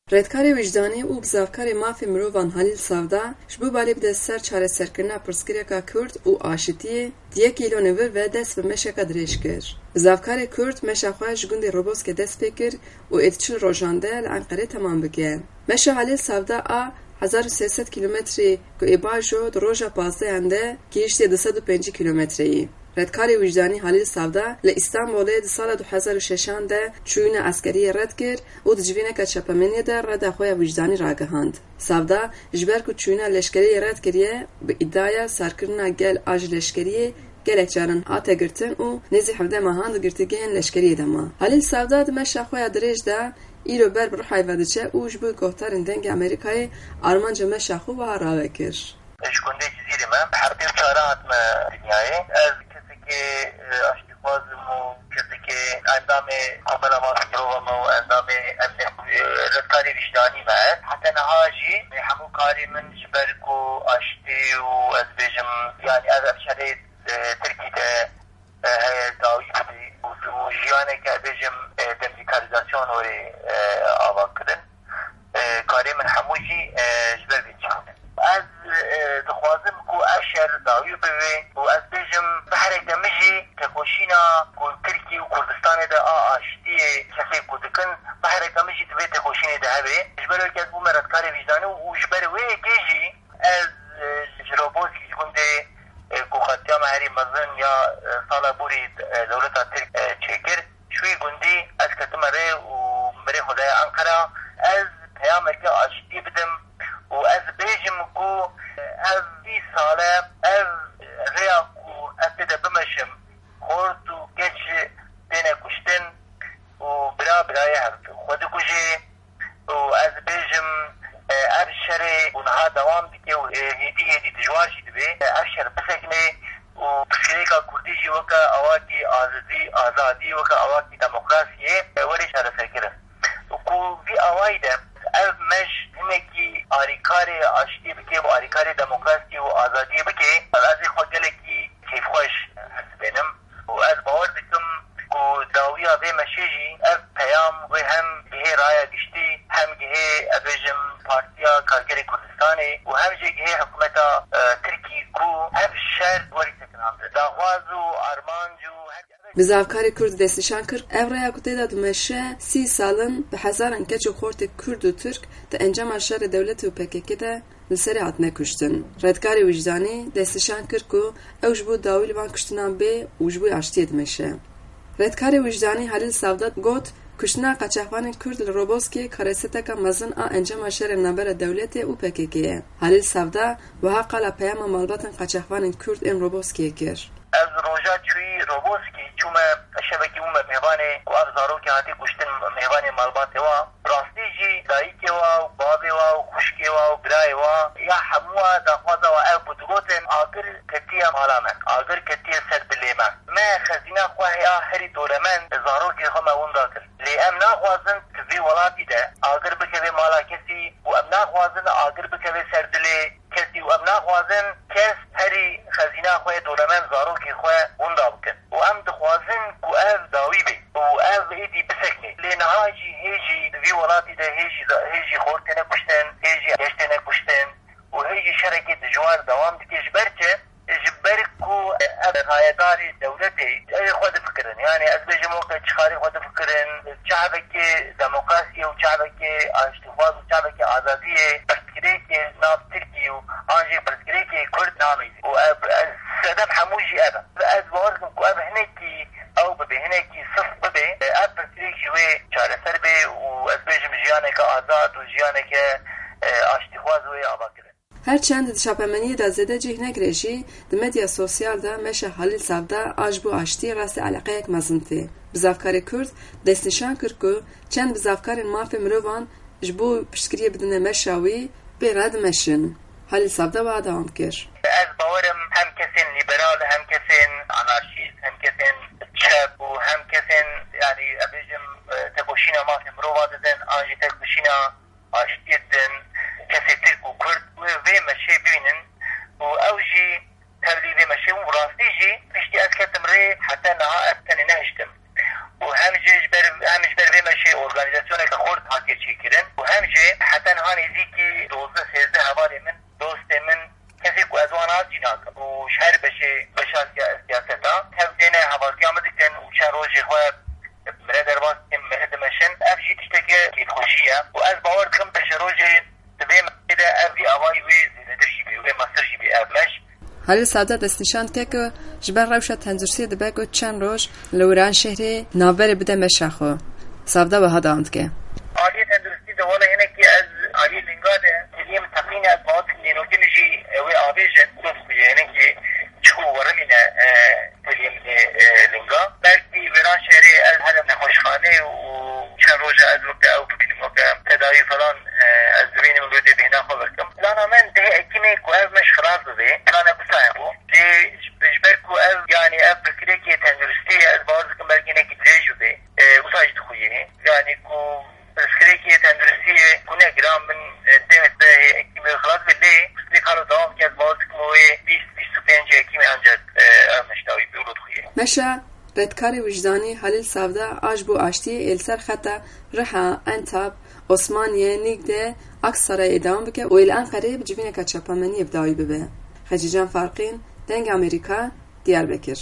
Redkarê wijdanî û bizavkarê mafê mirovan Halîl Savda ji bo balê bide ser çareserkirina pirsgirêka Kurd û aşitiyê di 1 kîlonî ve dest bi meşeka dirêj kir. Bizavkarê Kurd meşa xwe ji gundê Roboskê dest pê kir û êdî çil rojan de li Enqerê temam bike. Meşa Halîl Savda a 1300 kilometrê ku ê bajo di roja pazdeyan de gihîştê 205 kilometreyî. Redkarê wijdanî Halîl Savda li İstanbolê di sala 2006 de çûyîna eskeriyê red kir û di civîneka çepemeniyê de reda xwe ya wijdanî ragihand. Savda ji ber ku çûyîna leşkeriyê red kiriye bi îddiaya sarkirina gel a ji leşkeriyê gelek caran hate girtin û nêzî 17 mehan di girtîgehên leşkeriyê de ma. Halîl Savda di meşa xwe ya dirêj de îro ber bi rihayê ve diçe û ji bo guhdarên dengê Amerîkayê armanca meşa xwe wiha ravekir. Ji gundê Cizîrê me herdê çare hatime dinyayê. Ez kesekê aştîxwazim û kesekê endamê komela mafê mirovan û endamê redkarê wijdanî me. Heta niha jî hemû karê min ji ber ku aştî û ez bêjim yani ev evşerê Tirkî de heye dawî bidî û jiyaneke bêjim demdîkarizasyon werê ava kirin. Karê min hemû jî ji ber vê çîbûne. Ez dixwazim ku ev şer dawî bibe û ez bêjim biherek de min jî tekoşîna ku Tirkî û Kurdistanê de a aşitiyê kesê ku dikin biherek de min jî divê tekoşînê de hebe. Ji ber wê kes bûme redkarê wijdanî û ji ber wê yekê jî ez ji Roboskî ji gundê ku xetiya me herî mezin ya sala borî dewleta Tirk çêkir ji wê gundî ez ketime rê û mirê xwedaya Enqera ez peyameke aşitiyê bidim û ez bêjim ku ev vî sale ev rêya ku ez tê de bimeşim xort û geç têne kuştin û bira birayê hev xwe dikujê û ez bêjim ev şerê û niha dewam dike û hêdî dijwar jî dibe ev şer bisekine û pirsgirêka Kurdî jî weke awakî azadî weke awakî demokrasiyê werê çareserkirin. Ku vî awayî de ev meş hinekî alîkarê aşitî bike û alîkarê demokrasiyê û azadiyê bike ez ê xwe gelekî kêfxweş hesibênim û ez bawer dikim ku dawiya vê meşê jî ev peyam wê hem gihê raya giştî hem gihê ev bêjim Partiya Kargerê Kurdistanê û hem jî gihê hikûmeta Tirkî ku ev şer werî sekinand daxwaz û armanc û Bizavkarê Kurd destnîşan kir ev rêya ku tê de dimeşe 30 salin bi hezaran keç û xortê Kurd û Türk di encama şerê dewletê û PKK de li serê hatine kuştin. Redkarê wijdanî destnîşan kir ku ew ji bo dawî li van kuştinan bê û ji bo aştiyê dimeşe. Redkarê wijdanî Halîl Savda got kuştina qaçaxvanên Kurd li Roboskê kareseteka mezin a encama şerê navbera dewletê û PKK'ye. Halîl Savda wiha qala peyama malbatên qaçaxvanên Kurd ên Roboskê kir. Ez roja çûyî Roboskî çûme şevekî bûme mêvanê ku ev zarokê hatî kuştin mêvanê malbatê wa rastî jî dayîkê wa û bavê wa û xuşkê wa û birayê wa ya hemû wa daxwaza wa ev ku digotin agir ketiye mala me agir ketiye ser bilê me me xezîna xwe heya herî doremend zarokê xwe me winda kir lê em naxwazin ki vê welatî de agir bikeve mala kesî û em naxwazin agir bikeve ser dilê kesî û em naxwazin kes herî xezîna xwe doremend zarokê xwe winda bikin û em dixwazin ku ev dawî bê û ev êdî bisekne lê niha jî hêjî di vî welatî de hêjî xort têne kuştin hêjî geç têne kuştin û hêjî şerekê dijwar dewam dike ji ber çi ji ber ku ev rayedarê dewletê evê xwe difikirin yani ez bêjim weke çixarê xwe difikirin çavekê demokrasiyê û çavekê aştîxwaz û çavekê azadiyê pirsgirêkê nav Tirkî û an jî pirsgirêkê Kurd namîzî û ev sedem hemû jî ev ez bawer dikim ku ev hinekî ew bibe hinekî sif bibe ev pirsgirêk ji wê çareser bê û ez bêjim jiyaneke azad û jiyaneke aştîxwaz wê ava kirin. Herçend di çapemeniyê de zêde cih negire jî di medya sosyal de meşa Halîl Savda a ji bo aştiyê rastî eleqeyek mezin tê. Bizavkarê Kurd destnîşan kir ku çend bizavkarên mafê mirovan ji bo piştgiriyê bidine meşa wî bê re dimeşin. Halîl Savda wiha dewam kir. Ez bawerim hem kesên liberal hem kesên anarşîst hem kesên çep û hem kesên yani ev bêjim tekoşîna mafê mirova didin an jî tekoşîna aştiyê didin kesê Tirk û Kurd vê meşê bînin û ew jî tevlî vê meşê û rastî jî piştî ez ketim rê heta niha ez tenê nehiştim û hem jî ji ber vê meşê organizasyoneke xort hatiye çêkirin û hem jî آنیزی که 12-13 حوالی من دوست من کسی که از آن هستی ناکم و شهر بشه سیاستا هف دینه حوالی آمده کن و چند روزی خواه مره درباز کم مره دمشن اف جی تشتکه که خوشیه و از باور کم بشه روزی دبیم ده اف دی آوائی وی زیدرشی بی و مستر جی بی اف مش هلی ساده دستنشان که جبر روشت تندرسی دبگو چند روز لوران شهری نابر بده مشاخو ساده به هداند که عالی تندرستی دوله اینه که از عالی لنگاده تلیم تقنین از باعث نینوکنشی و آبیجن دوست بیه اینه که چکو ورمینه تلیم لنگا بلکی وران شهری از هرم نخوشخانه و چند روز از وقت او ببینیم و تداوی فلان از ببینیم و بده بهنا خود بکم لانا من ده اکیمه که او مش خلاص بده لانا بسایبو ده بجبر که او یعنی او بکره که تندرستی از باعث کم برگینه که تریجو به بساجد خویه یعنی که بسکره که تندرستی کنه گرام من دمت به اکیمه خلاص بده بسکره کارو دوام که از باعث کموه 20-25 اکیمه انجاد مشتاوی بیولود خویه مشا ردکاری وجدانی حلیل سافده آج بو آشتی السر خطا رها انتاب عثمانیه نیگده اکسرای ادام بکه و الان قریب جوینه که چپامنی ابداعی ببه خجیجان فارقین دنگ امریکا دیار بکر